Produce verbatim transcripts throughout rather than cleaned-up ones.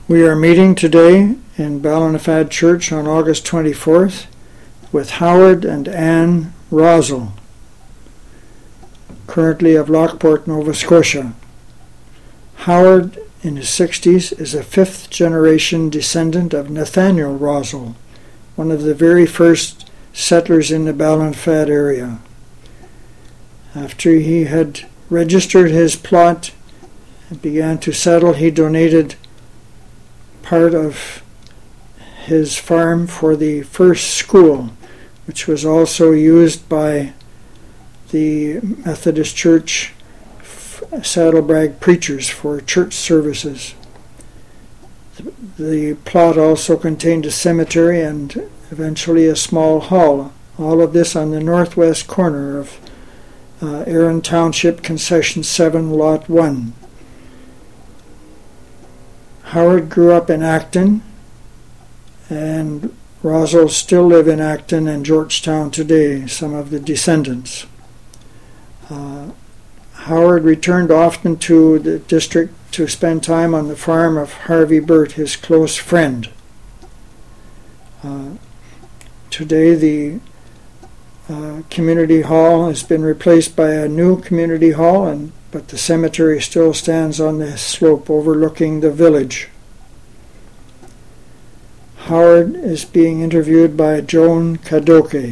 We are meeting today in Ballinafad Church on August twenty-fourth with Howard and Anne Rosel, currently of Lockport, Nova Scotia. Howard, in his sixties, is a fifth-generation descendant of Nathaniel Rosel, one of the very first settlers in the Ballinafad area. After he had registered his plot and began to settle, he donated part of his farm for the first school, which was also used by the Methodist Church Saddlebrag preachers for church services. The plot also contained a cemetery and eventually a small hall. All of this on the northwest corner of uh, Erin Township, Concession seven, Lot one. Howard grew up in Acton, and Rosel still live in Acton and Georgetown today, some of the descendants. Uh, Howard returned often to the district to spend time on the farm of Harvey Burt, his close friend. Uh, today the uh, community hall has been replaced by a new community hall, and but the cemetery still stands on the slope overlooking the village. Howard is being interviewed by Joan Kadoke.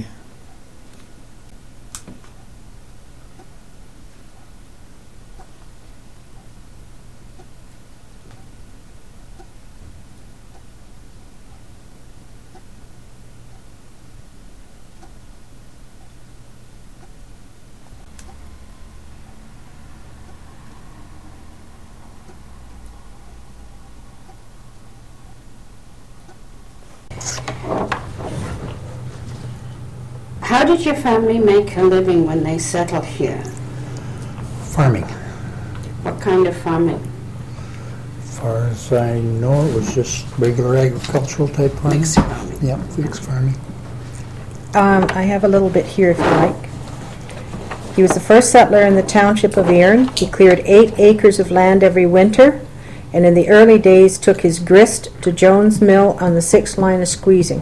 How did your family make a living when they settled here? Farming. What kind of farming? As far as I know, it was just regular agricultural type farming. Mixed farming. Yep, mixed farming. Um, I have a little bit here if you like. He was the first settler in the township of Erin. He cleared eight acres of land every winter, and in the early days took his grist to Jones Mill on the sixth line of squeezing.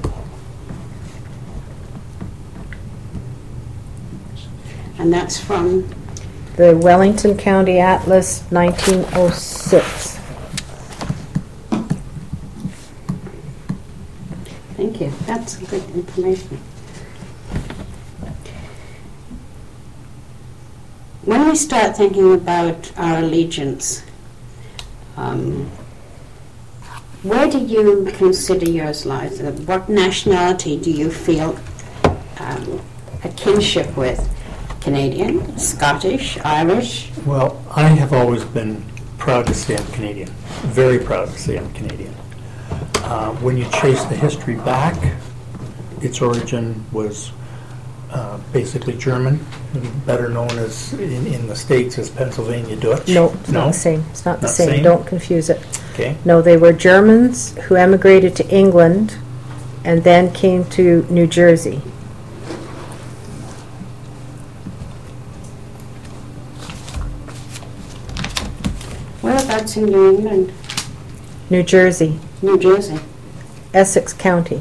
And that's from? The Wellington County Atlas, nineteen oh six. Thank you. That's good information. When we start thinking about our allegiance, um, where do you consider yours lies? Uh, What nationality do you feel um, a kinship with? Canadian, Scottish, Irish? Well, I have always been proud to say I'm Canadian. Very proud to say I'm Canadian. Uh, when you trace the history back, its origin was uh, basically German, better known as in, in the States as Pennsylvania Dutch. No, it's no? not the same. It's not the Not same. same? Don't confuse it. Okay. No, they were Germans who emigrated to England and then came to New Jersey. Whereabouts in New England? New Jersey, New Jersey. Essex County.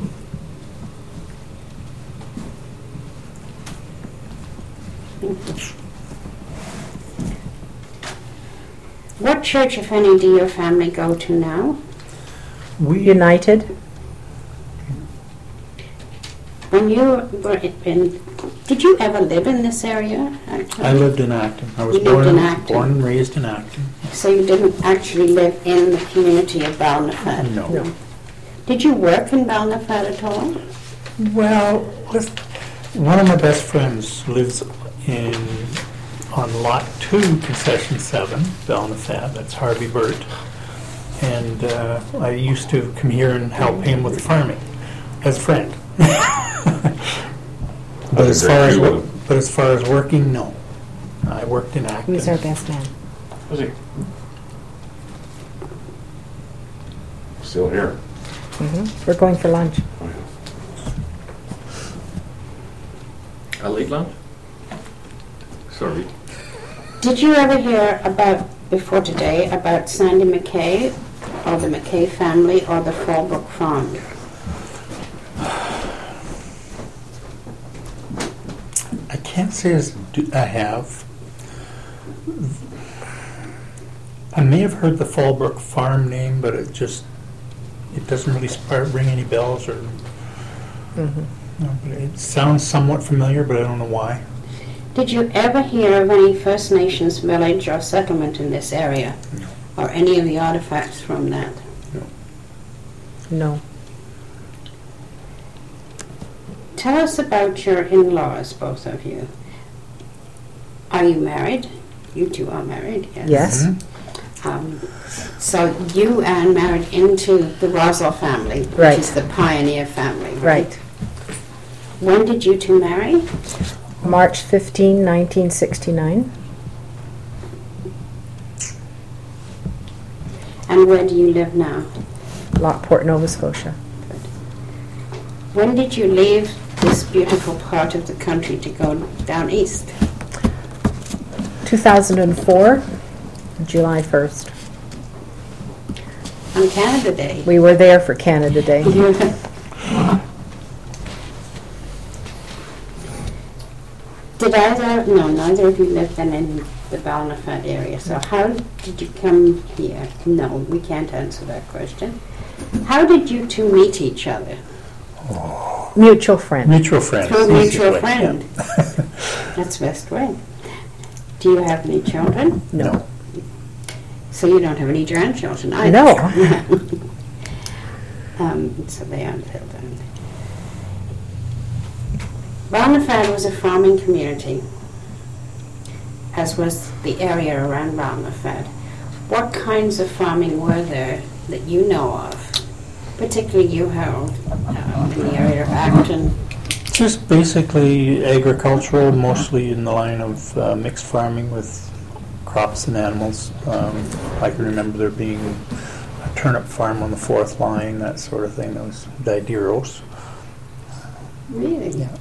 What church, if any, do your family go to now? We United. When you were in, did you ever live in this area? Actually? I lived in Acton. I was You lived born in Acton. born and raised in Acton. So you didn't actually live in the community of Ballinafad? No. No. Did you work in Ballinafad at all? Well, let's, one of my best friends lives in on lot two, concession seven, Ballinafad. That's Harvey Burt, and uh, I used to come here and help him with the farming as a friend. but as far as wo- but as far as working, no. I worked in Acton. Who's our best man? Was he? Still here. Mm-hmm. We're going for lunch. Oh, yeah. A late lunch? Sorry. Did you ever hear about, before today, about Sandy McKay or the McKay family, or the Fallbrook Farm? I can't say as do I have. I may have heard the Fallbrook Farm name, but it just, it doesn't really spark, ring any bells or, Mhm. no, but it sounds somewhat familiar, but I don't know why. Did you ever hear of any First Nations village or settlement in this area? No. Or any of the artifacts from that? No. Tell us about your in-laws, both of you. Are you married? You two are married, yes. Yes. Mhm. Um, so you, Anne, married into the Rosal family, which Right. is the pioneer family, right? Right. When did you two marry? March fifteenth, nineteen sixty-nine. And where do you live now? Lockport, Nova Scotia. When did you leave this beautiful part of the country to go down east? two thousand four, July first. On Canada Day. We were there for Canada Day. Did either, no, neither of you lived then in the Balnafad area, so how did you come here? No, we can't answer that question. How did you two meet each other? Mutual friend. Mutual friend. Through a mutual basically, friend. yeah. That's best way. Do you have any children? No. So you don't have any grandchildren either? No. um, so they aren't filled in. Balnafad was a farming community, as was the area around Balnafad. What kinds of farming were there that you know of? Particularly you, Harold, uh, in the area of Acton. Just basically agricultural, mostly in the line of uh, mixed farming with crops and animals. Um, I can remember there being a turnip farm on the fourth line, that sort of thing. That was Dideros. Really? Yeah.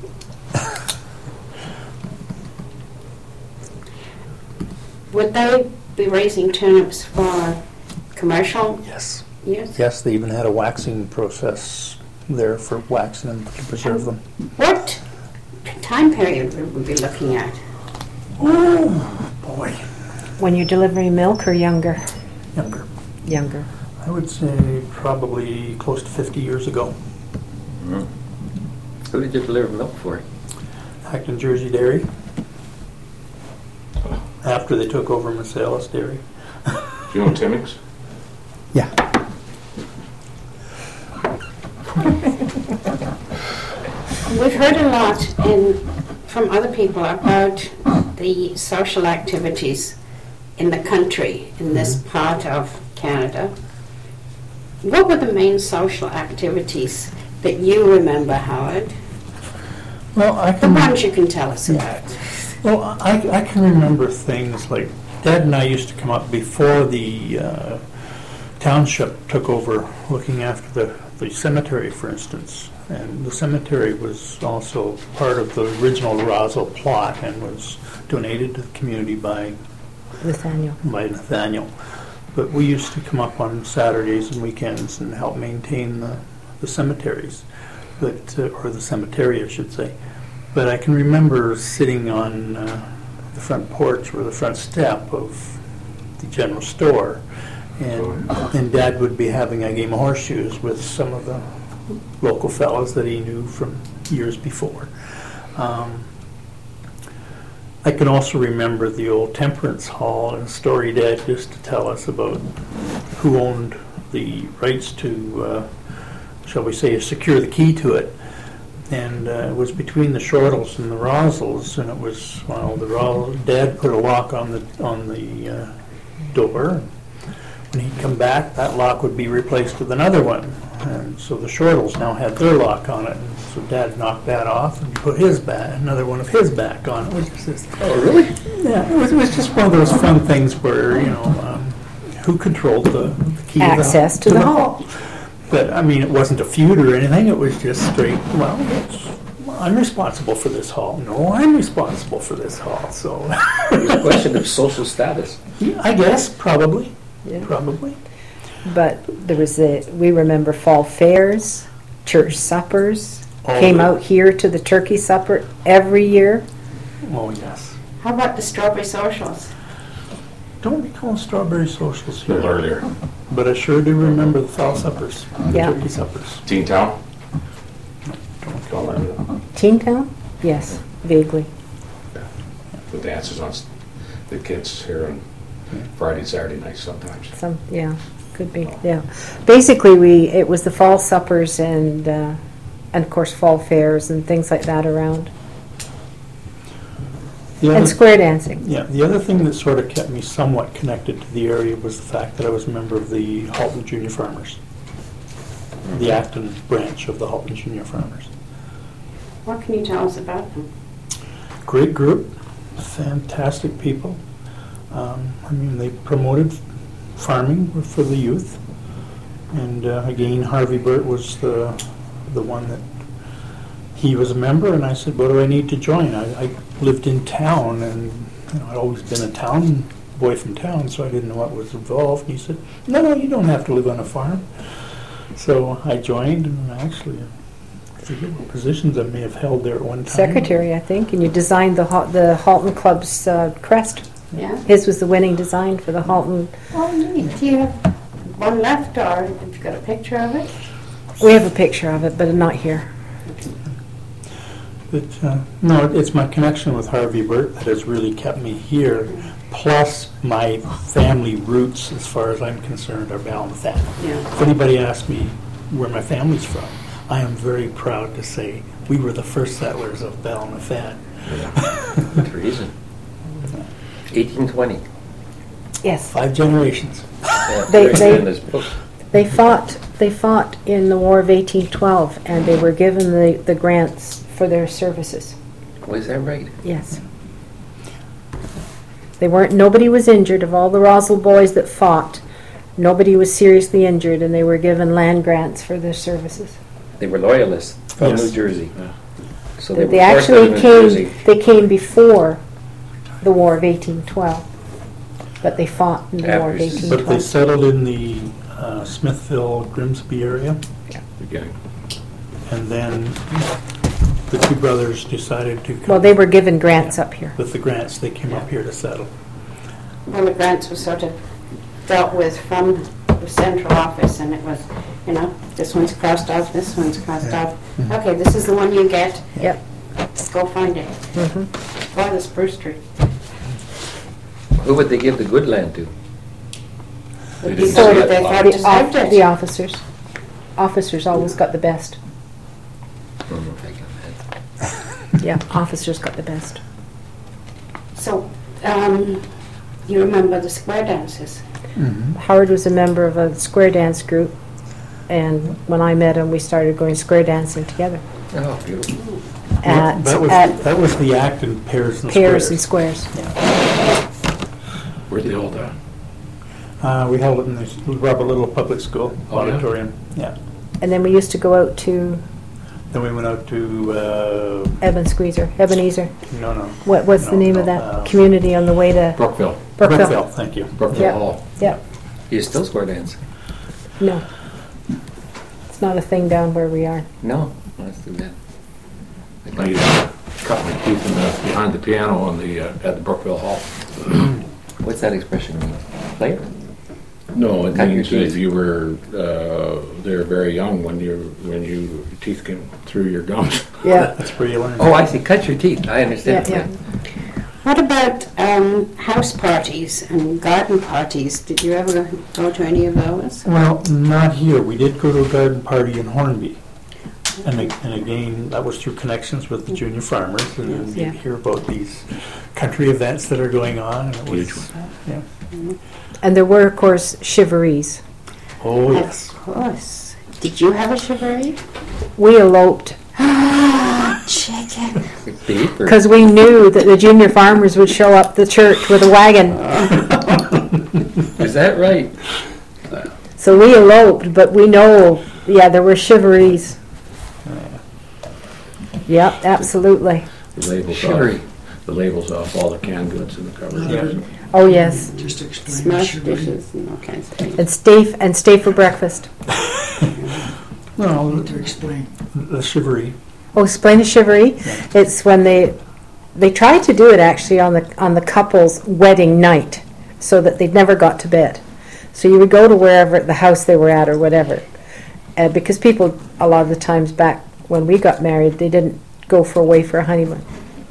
Would they be raising turnips for commercial Yes. use? Yes, they even had a waxing process there for waxing them to preserve them. What time period would we be looking at? Oh, boy. When you're delivering milk or younger? Younger. Younger. I would say probably close to fifty years ago. Mhm. Who did you deliver milk for? Acton Jersey Dairy. After they took over Marcellus Dairy. Do you know Timmins? Yeah. We've heard a lot in, from other people about the social activities in the country, in this part of Canada. What were the main social activities that you remember, Howard? Well, I The can. ones you can tell us about. Well, I, I can remember things like Dad and I used to come up before the uh, township took over looking after the, the cemetery, for instance. And the cemetery was also part of the original Rosal plot and was donated to the community by, Nathaniel. by Nathaniel. But we used to come up on Saturdays and weekends and help maintain the, the cemeteries, but uh, or the cemetery, I should say. But I can remember sitting on uh, the front porch or the front step of the general store, and, and Dad would be having a game of horseshoes with some of the local fellows that he knew from years before. Um, I can also remember the old Temperance Hall and a story Dad used to tell us about who owned the rights to, uh, shall we say, secure the key to it. And uh, it was between the Shortles and the Rosals, and it was, well, the Ros- Dad put a lock on the on the uh, door. When he'd come back, that lock would be replaced with another one. And so the Shortles now had their lock on it. And so Dad knocked that off and put his back, another one of his back on it. Which is just, Oh, really? yeah, it was, it was just one of those fun things where, you know, um, who controlled the, the key Access to to the, the hall. But, I mean, it wasn't a feud or anything. It was just straight, well, it's, I'm responsible for this hall. No, I'm responsible for this hall. So, It was a question of social status. yeah, I guess, probably. Yeah. Probably. But there was the, we remember fall fairs, church suppers, All came the- out here to the turkey supper every year. Oh, yes. How about the strawberry socials? Don't recall strawberry socials A little here, earlier. but I sure do remember the fall suppers, the Yeah. turkey suppers. Teen Town? Don't recall that. Teen Town? Yes, vaguely. The dances on, s- the kids here on Friday and Saturday nights sometimes. Some, yeah, could be, yeah. Basically, we, it was the fall suppers and, uh, and of course, fall fairs and things like that around. The And other- square dancing. Yeah, the other thing that sort of kept me somewhat connected to the area was the fact that I was a member of the Halton Junior Farmers, the Acton branch of the Halton Junior Farmers. What can you tell us about them? Great group, fantastic people. Um, I mean, they promoted farming for the youth. And uh, again, Harvey Burt was the, the one that, he was a member, and I said, what do I need to join? I, I lived in town, and you know, I'd always been a town boy from town, so I didn't know what was involved. And he said, no, no, you don't have to live on a farm. So I joined, and actually, I forget what positions I may have held there at one time. Secretary, I think, and you designed the Hal- the Halton Club's uh, crest. Yeah. His was the winning design for the Halton. Oh, neat. Do you have one left, or have you got a picture of it? We have a picture of it, but not here. But, uh, no, it's my connection with Harvey Burt that has really kept me here, plus my family roots, as far as I'm concerned, are Balmafat. Yeah. If anybody asks me where my family's from, I am very proud to say we were the first settlers of Balmafat. Good reason. eighteen twenty. Yes. Five generations. Yeah, They- very they- good in this book. They fought. They fought in the War of eighteen twelve, and they were given the, the grants for their services. Was that right? Yes. They weren't. Nobody was injured. Of all the Roswell boys that fought, nobody was seriously injured, and they were given land grants for their services. They were loyalists from Yes. New Jersey. So They, they, they were forced out of actually New came. Jersey. They came before the War of eighteen twelve, but they fought in the War of After- eighteen But they twelve. settled in the uh, Smithville, Grimsby area, Beginning. and then the two brothers decided to come. Well, they were given grants up here. With the grants, they came up here to settle. Well, the grants were sort of dealt with from the central office, and it was, you know, this one's crossed off, this one's crossed Yeah. off. Mhm. Okay, this is the one you get. Yep. Go find it. Mhm. Boy, the spruce tree. Who would they give the good land to? The They people didn't that see they it. thought The, deserved off- the it. officers. Officers always got the best. I don't know if I got that. Yeah, officers got the best. So, um, you remember the square dances? Howard was a member of a square dance group, and when I met him, we started going square dancing together Oh, beautiful. at, That was, at that was the Acton Pairs and pairs and Squares. squares. Where'd they hold that? Uh, we held it in the Robert Little Public School Oh, yeah? auditorium. Yeah. And then we used to go out to Then we went out to, uh, Eben Squeezer, Ebenezer. no, no. What, what's the No, name no, of that uh, community on the way to Brookville. Brookville? Brookville, thank you. Brookville Yep. Hall. Yep. You still square dance? No. It's not a thing down where we are. No. Let's do that. I used to cut my teeth in the, behind the piano on the, uh, at the Brookville Hall. What's that expression mean? Player? No, it Cut your means that if teeth. you were, uh, they were very young when you, when you, your teeth came through your gums. Yeah. That's where you learn. Oh, I see. Cut your teeth. I understand. Yeah, What about um, house parties and garden parties? Did you ever go to any of those? Well, not here. We did go to a garden party in Hornby. And, a- and again, that was through connections with the junior farmers, and then you Yeah. hear about these country events that are going on, and it was, Huge yeah. And there were, of course, chivalries. Oh, yes. Of course. Did you have a chivalry? We eloped Chicken. Beef or because we knew that the junior farmers would show up the church with a wagon. is that right? So we eloped, but we know, yeah, there were chivalries. Yep, absolutely. The labels Chivalry. off, the labels off all the canned goods in the cupboard. Yeah. Oh, yes. Just explain Smashed shivery. dishes and all kinds of things. And stay, and stay for breakfast. Well, Need to explain. the chivalry. Oh, explain the chivalry. It's when they, they tried to do it actually on the, on the couple's wedding night, so that they never got to bed. So you would go to wherever, the house they were at or whatever. Uh, because people, a lot of the times back when we got married, they didn't go for away for a honeymoon.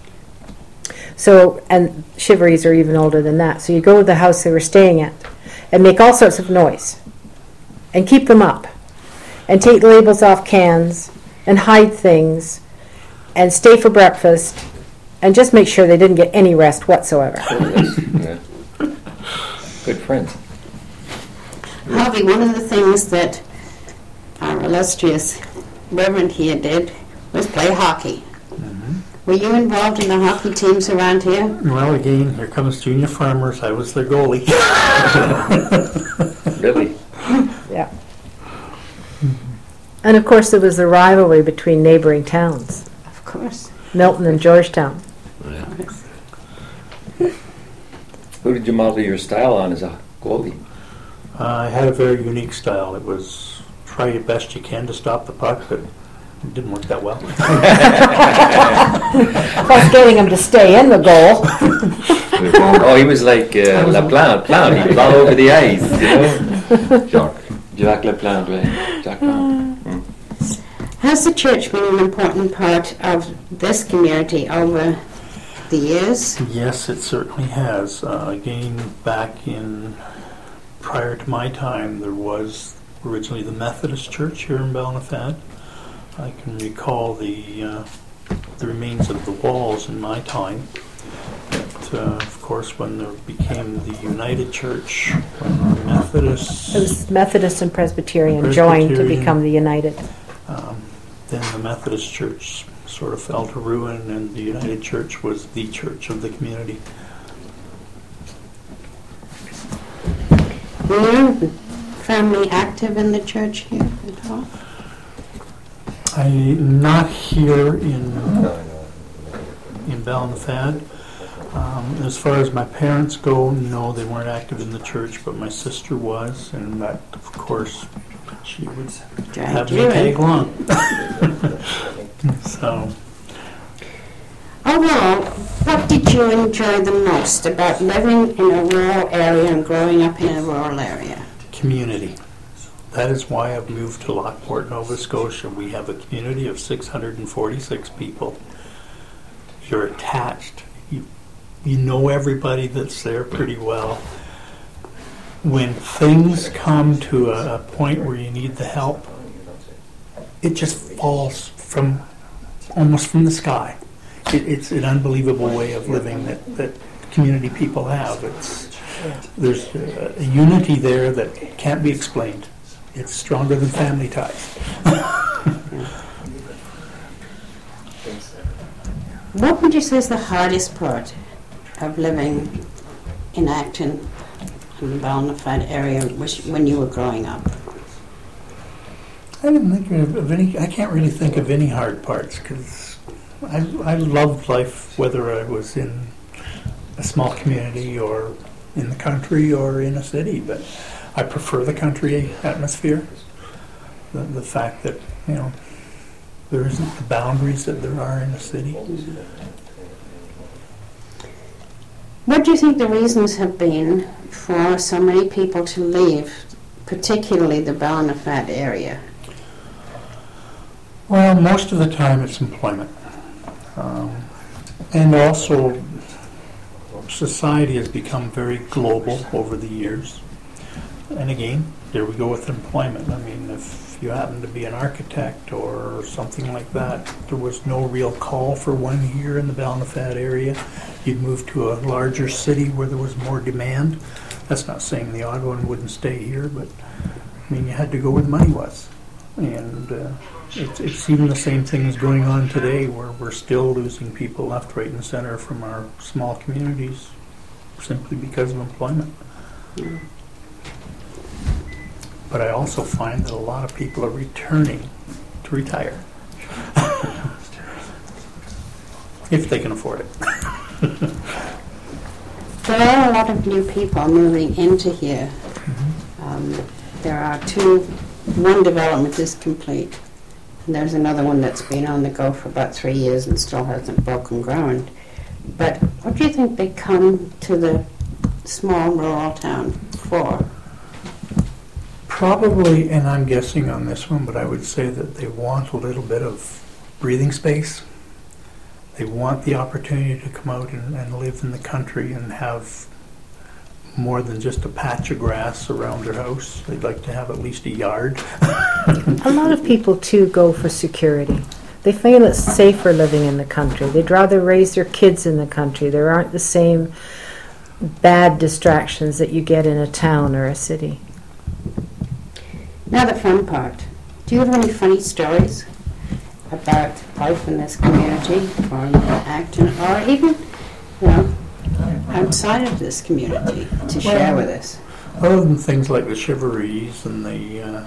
So, and chivalries are even older than that. So you go to the house they were staying at and make all sorts of noise and keep them up and take labels off cans and hide things and stay for breakfast and just make sure they didn't get any rest whatsoever. Yeah. Good friends. Harvey, one of the things that our illustrious Reverend here did was play hockey. Were you involved in the hockey teams around here? Well, again, here comes junior farmers. I was their goalie. Really? Yeah. And of course there was the rivalry between neighboring towns, Of course. Milton and Georgetown. Who did you model your style on as a goalie? Uh, I had a very unique style. It was try your best you can to stop the puck, but it didn't work that well. Plus getting them to stay in the goal. Oh, he was like uh, Laplante, Plante. He was all over the ice, you know. Jacques. Jacques Laplante, right? Jacques Plante. Mm. Has the church been an important part of this community over the years? Yes, it certainly has. Uh, again, back in, prior to my time, there was originally the Methodist Church here in Ballinafad. I can recall the uh, the remains of the walls in my time. But, uh, of course, when there became the United Church, when the Methodists, It was Methodist and Presbyterian joined to Presbyterian. become the United. um, then the Methodist Church sort of fell to ruin, and the United Church was the church of the community. Were your family active in the church here at all? I not here in in Ballinafad. Um, as far as my parents go, no, they weren't active in the church, but my sister was, and that, of course, she would have me you in. tag along. So, Overall, what did you enjoy the most about living in a rural area and growing up in a rural area? community. That is why I've moved to Lockport, Nova Scotia. We have a community of six hundred forty-six people. You're attached. You, you know everybody that's there pretty well. When things come to a, a point where you need the help, it just falls from almost from the sky. It, it's an unbelievable way of living that, that community people have. It's there's a, a unity there that can't be explained. It's stronger than family ties. What would you say is the hardest part of living in Acton, in the Ballinafad area, which, when you were growing up? I didn't think of, of any. I can't really think of any hard parts because I I loved life whether I was in a small community or in the country or in a city. But I prefer the country atmosphere. The the fact that you know there isn't the boundaries that there are in a city. What do you think the reasons have been for so many people to leave, particularly the Ballinafad area? Well, most of the time it's employment. Um, and also, society has become very global over the years. And again, there we go with employment. I mean, if you happen to be an architect or something like that, there was no real call for one here in the Ballinafad area. You'd move to a larger city where there was more demand. That's not saying the Ottawan wouldn't stay here, but I mean, you had to go where the money was. And uh, it's, it's even the same thing is going on today, where we're still losing people left, right, and center from our small communities simply because of employment. Mm. But I also find that a lot of people are returning to retire. If they can afford it. there are a lot of new people moving into here. Um, there are two, one development is complete, and there's another one that's been on the go for about three years and still hasn't broken ground. But what do you think they come to the small rural town for? Probably, and I'm guessing on this one, but I would say that they want a little bit of breathing space. They want the opportunity to come out and, and live in the country and have more than just a patch of grass around their house. They'd like to have at least a yard. A lot of people, too, go for security. They feel it's safer living in the country. They'd rather raise their kids in the country. There aren't the same bad distractions that you get in a town or a city. Now the fun part. Do you have any funny stories about life in this community or in Acton, or even, you know, outside of this community to share with us? Other than things like the chivalries and the uh,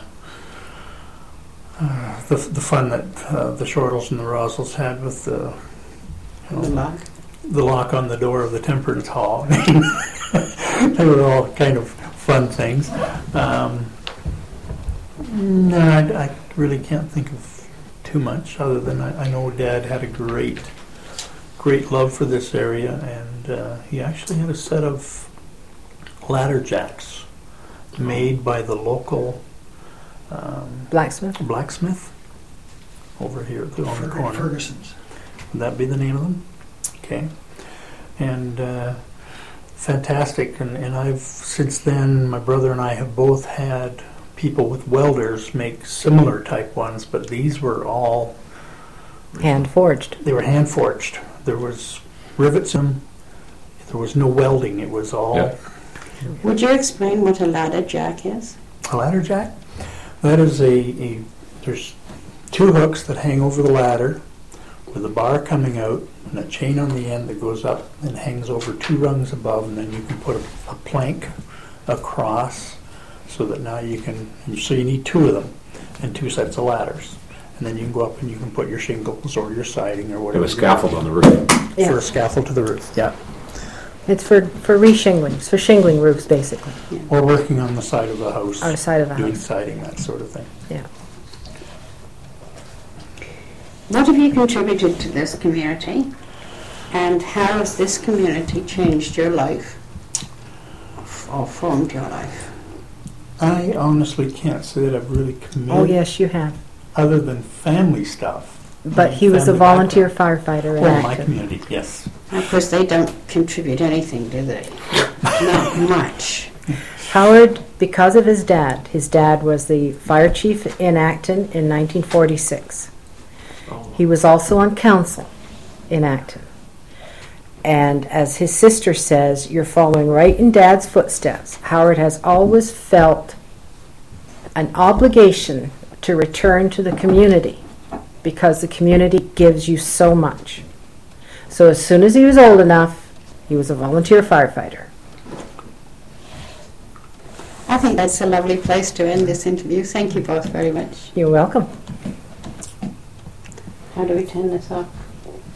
uh, the, the fun that uh, the Shortles and the Rosals had with the, you know, The lock? the lock on the door of the temperance hall. They were all kind of fun things. Um, no, I, I really can't think of too much other than I, I know Dad had a great, great love for this area, and uh, he actually had a set of ladder jacks made by the local um, Blacksmith? blacksmith over here on the Fer- corner. Ferguson's. Would that be the name of them? Okay. And uh, fantastic. And, and I've, since then, my brother and I have both had people with welders make similar type ones, but these were all, Hand forged. they were hand forged. There was rivets in them. There was no welding. It was all Yeah. Would you explain what a ladder jack is? a ladder jack. That is a, a, there's two hooks that hang over the ladder with a bar coming out and a chain on the end that goes up and hangs over two rungs above, and then you can put a, a plank across so that now you can, and so you need two of them and two sets of ladders. And then you can go up and you can put your shingles or your siding or Have whatever. a scaffold on the roof. For Yeah. a scaffold to the roof, yeah. It's for, for re-shingling. It's for shingling roofs, basically, Or working on the side of the house. on the side of a Doing house. siding, that sort of thing. Yeah. What have you contributed to this community, and how has this community changed your life or formed your life? I honestly can't say that I've really committed. Oh, yes, you have. Other than family stuff. But he was a Family volunteer background. firefighter in Well, my Acton. community, yes. Of course, they don't contribute anything, do they? Not much. Howard, because of his dad, his dad was the fire chief in Acton in nineteen forty-six. He was also on council in Acton. And as his sister says, you're following right in Dad's footsteps. Howard has always felt an obligation to return to the community because the community gives you so much. So as soon as he was old enough, he was a volunteer firefighter. I think that's a lovely place to end this interview. Thank you both very much. You're welcome. How do we turn this off?